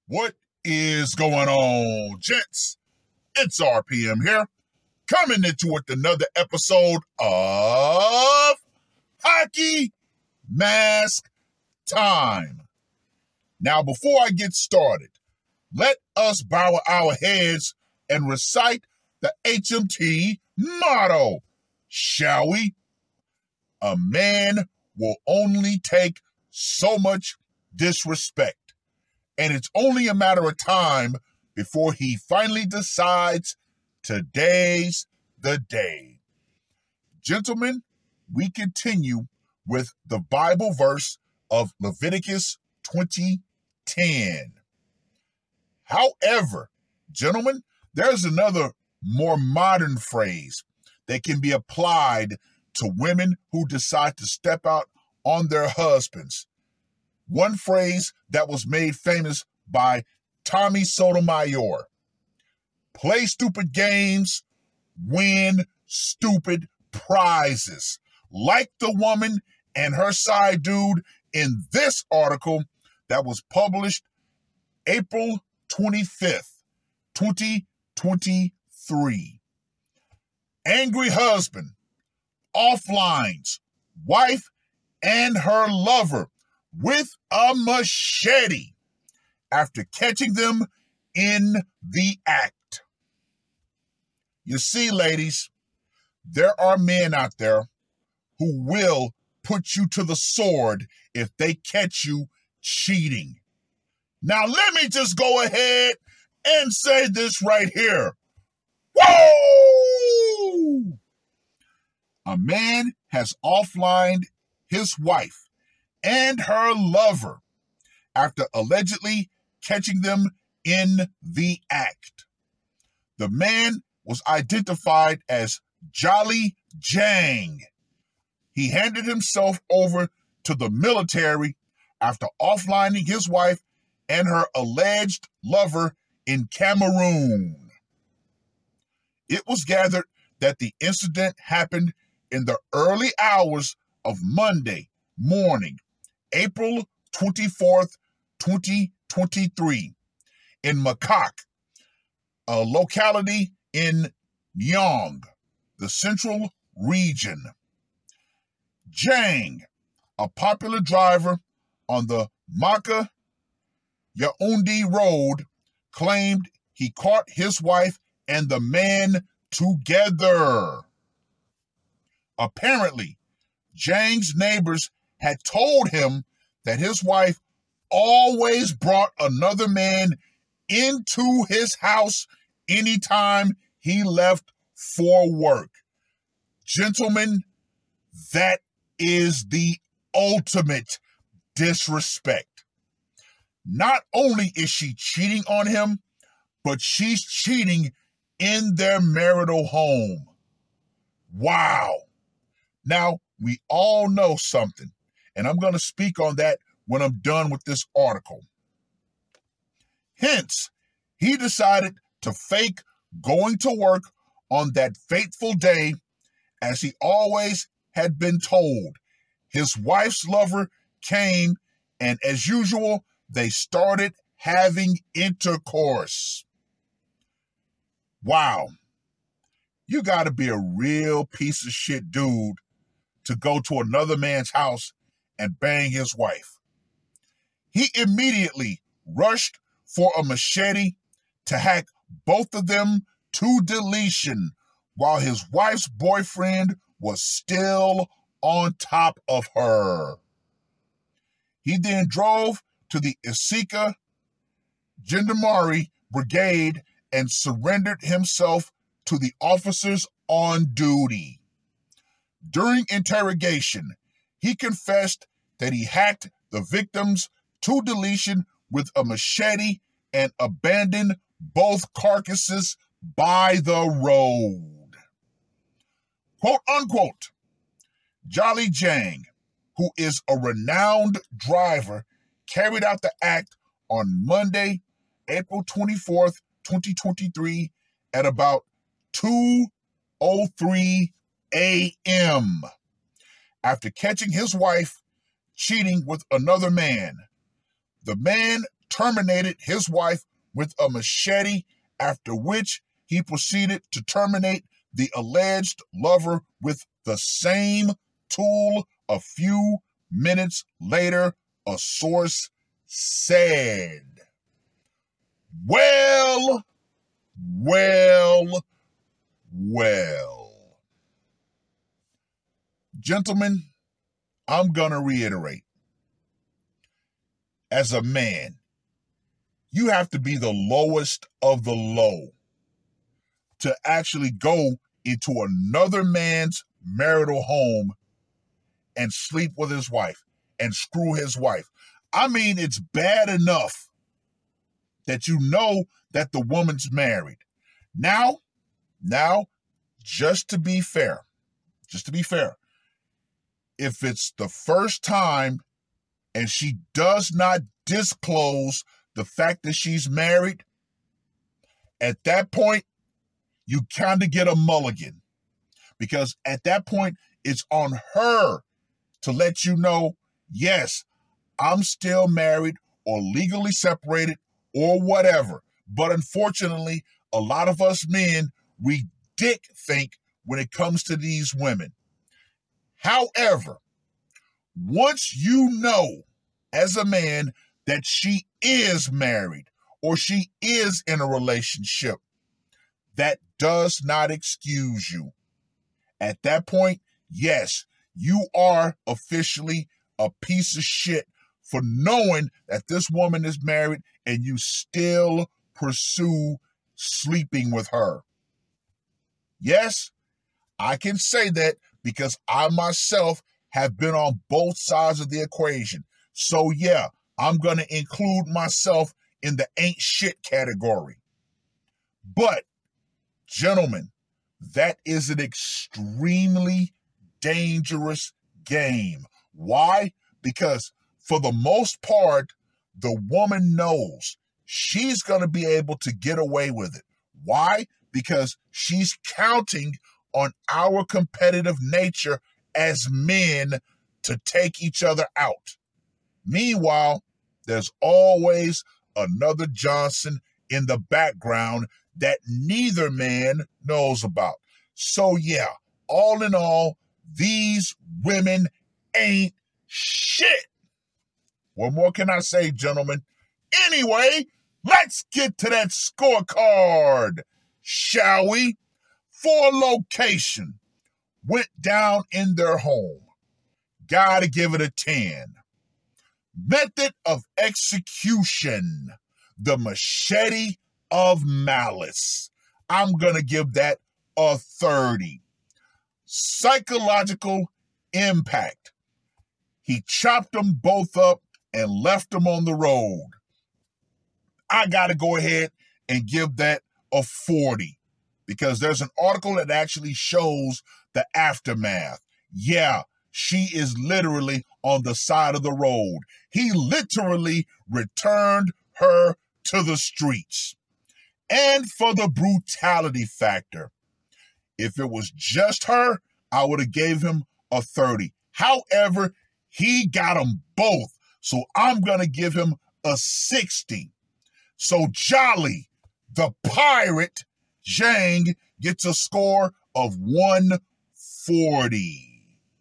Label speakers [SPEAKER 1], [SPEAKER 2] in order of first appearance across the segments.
[SPEAKER 1] What is going on, gents? It's RPM here, coming into with another episode of Hockey Mask Time. Now, before I get started, let us bow our heads and recite the HMT motto, shall we? A man will only take so much disrespect, and it's only a matter of time before he finally decides today's the day. Gentlemen, we continue with the Bible verse of Leviticus 20:10. However, gentlemen, there's another more modern phrase that can be applied to women who decide to step out on their husbands. One phrase that was made famous by Tommy Sotomayor: play stupid games, win stupid prizes. Like the woman and her side dude in this article that was published April 25th, 2023. Angry husband offlines wife and her lover with a machete after catching them in the act. You see, ladies, there are men out there who will put you to the sword if they catch you cheating. Now, let me just go ahead and say this right here. Woo! A man has offlined his wife and her lover after allegedly catching them in the act. The man was identified as Jolly Jang. He handed himself over to the military after offlining his wife and her alleged lover in Cameroon. It was gathered that the incident happened in the early hours of Monday morning, April 24th, 2023, in Makak, a locality in Nyong, the central region. Jang, a popular driver on the Maka Yaoundé Road, claimed he caught his wife and the man together. Apparently, Jang's neighbors had told him that his wife always brought another man into his house anytime he left for work. Gentlemen, that is the ultimate disrespect. Not only is she cheating on him, but she's cheating in their marital home. Wow. Now, we all know something, and I'm going to speak on that when I'm done with this article. Hence, he decided to fake going to work on that fateful day, as he always had been told. His wife's lover came, and as usual, they started having intercourse. Wow. You got to be a real piece of shit dude to go to another man's house and bang his wife. He immediately rushed for a machete to hack both of them to deletion while his wife's boyfriend was still on top of her. He then drove to the Isika Gendarmerie Brigade and surrendered himself to the officers on duty. During interrogation, he confessed that he hacked the victims to deletion with a machete and abandoned both carcasses by the road. Quote unquote, Jolly Jang, who is a renowned driver, carried out the act on Monday, April 24th, 2023 at about 2:03 a.m. after catching his wife cheating with another man. The man terminated his wife with a machete, after which he proceeded to terminate the alleged lover with the same tool a few minutes later, a source said. Well. Gentlemen, I'm going to reiterate. As a man, you have to be the lowest of the low to actually go into another man's marital home and sleep with his wife and screw his wife. I mean, it's bad enough that you know that the woman's married. Now, just to be fair, if it's the first time and she does not disclose the fact that she's married, at that point, you kind of get a mulligan. Because at that point, it's on her to let you know, yes, I'm still married or legally separated or whatever. But unfortunately, a lot of us men, we dick think when it comes to these women. However, once you know as a man that she is married or she is in a relationship, that does not excuse you. At that point, yes, you are officially a piece of shit for knowing that this woman is married and you still pursue sleeping with her. Yes, I can say that because I myself have been on both sides of the equation. So yeah, I'm going to include myself in the ain't shit category. But, gentlemen, that is an extremely dangerous game. Why? Because for the most part, the woman knows she's going to be able to get away with it. Why? Because she's counting on our competitive nature as men to take each other out. Meanwhile, there's always another Johnson in the background that neither man knows about. So yeah, all in all, these women ain't shit. What more can I say, gentlemen? Anyway, let's get to that scorecard, shall we? For location, went down in their home. Gotta give it a 10. Method of execution, the machete of malice. I'm gonna give that a 30. Psychological impact. He chopped them both up and left them on the road. I gotta go ahead and give that a 40 because there's an article that actually shows the aftermath. Yeah, she is literally on the side of the road. He literally returned her to the streets. And for the brutality factor, if it was just her, I would have gave him a 30. However, he got them both, so I'm going to give him a 60. So Jolly, the pirate, Zhang, gets a score of 140.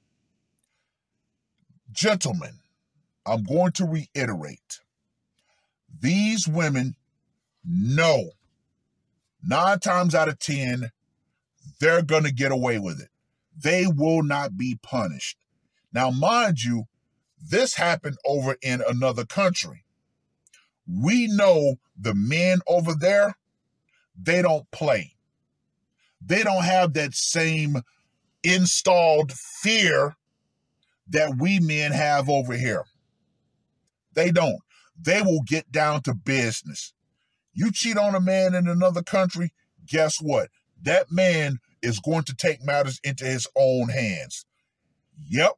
[SPEAKER 1] Gentlemen, I'm going to reiterate. These women know 9 times out of 10, they're going to get away with it. They will not be punished. Now, mind you, this happened over in another country. We know the men over there, they don't play. They don't have that same installed fear that we men have over here. They don't. They will get down to business. You cheat on a man in another country, guess what? That man is going to take matters into his own hands. Yep.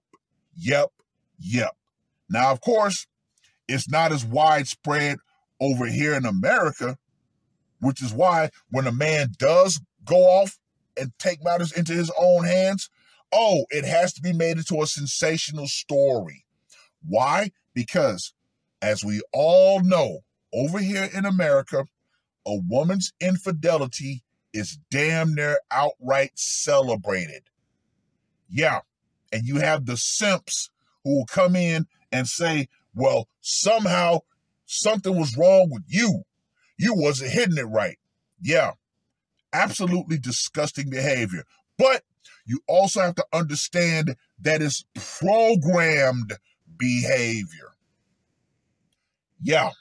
[SPEAKER 1] Now, of course, it's not as widespread over here in America, which is why when a man does go off and take matters into his own hands, it has to be made into a sensational story. Why? Because, as we all know, over here in America, a woman's infidelity is damn near outright celebrated. Yeah, and you have the simps who will come in and say, well, somehow something was wrong with you. You wasn't hitting it right. Yeah, absolutely disgusting behavior. But you also have to understand that it's programmed behavior. Yeah.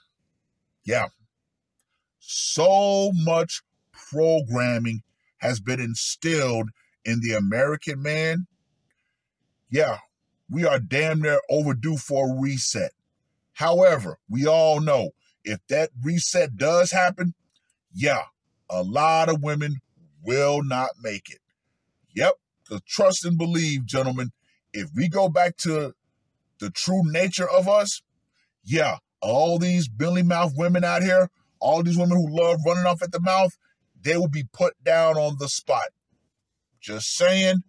[SPEAKER 1] So much programming has been instilled in the American man. Yeah, we are damn near overdue for a reset. However, we all know if that reset does happen, yeah, a lot of women will not make it. Yep, because trust and believe, gentlemen, if we go back to the true nature of us, yeah, all these billy mouth women out here, all these women who love running off at the mouth, they will be put down on the spot. Just saying.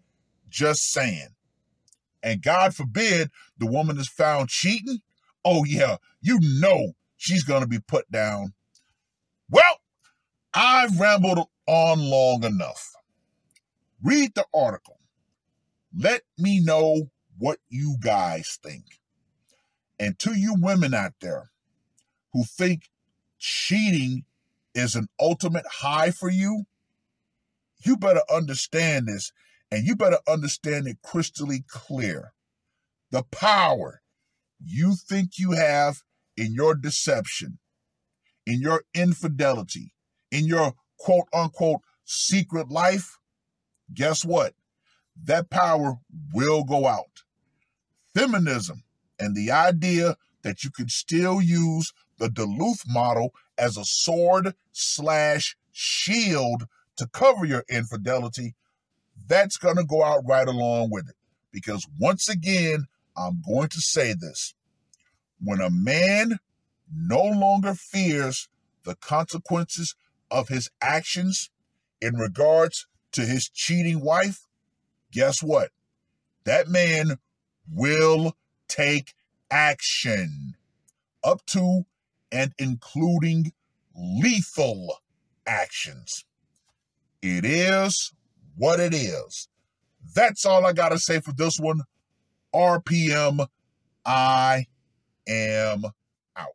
[SPEAKER 1] And God forbid the woman is found cheating. Oh yeah, you know she's going to be put down. Well, I've rambled on long enough. Read the article. Let me know what you guys think. And to you women out there who think cheating is an ultimate high for you, you better understand this, and you better understand it crystally clear. The power you think you have in your deception, in your infidelity, in your quote-unquote secret life, guess what? That power will go out. Feminism and the idea that you can still use the Duluth model as a sword/shield to cover your infidelity, that's going to go out right along with it. Because once again, I'm going to say this. When a man no longer fears the consequences of his actions in regards to his cheating wife, guess what? That man will take action, up to and including lethal actions. It is what it is. That's all I got to say for this one. RPM, I am out.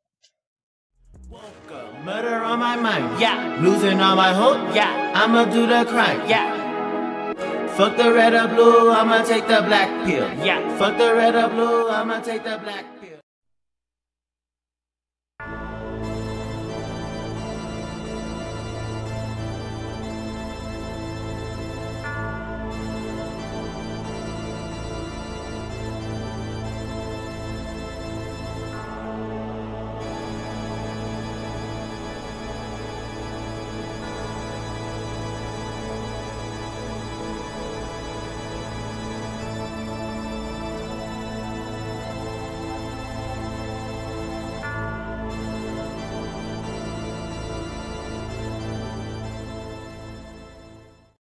[SPEAKER 2] Murder on my mind, yeah. Losing all my hope, yeah. I'ma do the crime, yeah. Fuck the red or blue, I'ma take the black pill, yeah. Fuck the red or blue, I'ma take the black pill.